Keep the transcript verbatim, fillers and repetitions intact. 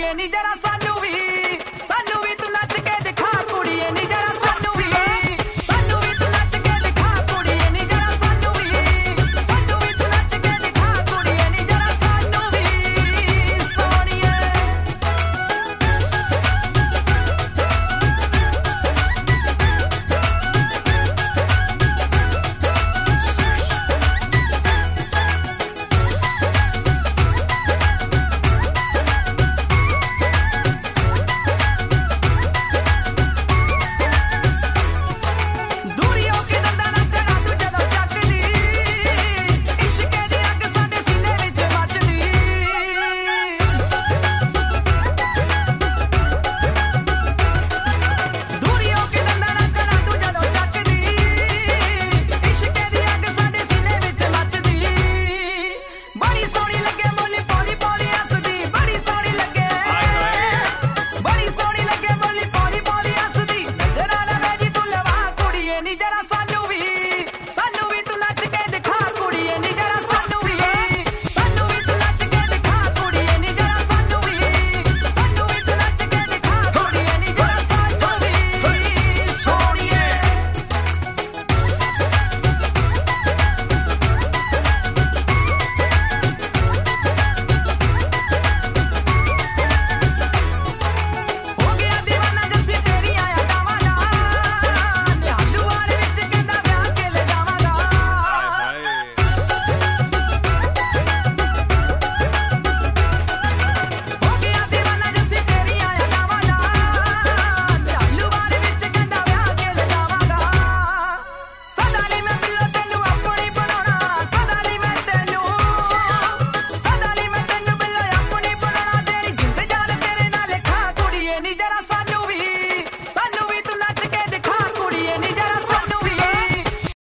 ਨੀ ਜਰਾ ਸਾਨੂੰ ਵੀ ਸਾਨੂੰ ਵੀ ਤੂੰ ਨੱਚ ਕੇ ਦਿਖਾ ਕੁੜੀਏ ਨੀ ਜਰਾ ਸਾਨੂੰ ਵੀ ਸਾਨੂੰ ਵੀ ਤੂੰ ਨੱਚ ਕੇ ਦਿਖਾ ਕੁੜੀਏ ਨੀ ਜਰਾ ਸਾਨੂੰ ਵੀ ਸਾਨੂੰ ਵੀ ਤੂੰ ਨੱਚ ਕੇ ਦਿਖਾ ਕੁੜੀਏ ਨੀ ਜਰਾ ਸਾਨੂੰ ਵੀ ਸੋਹਣੀਏ ਨੀ ਜਰਾ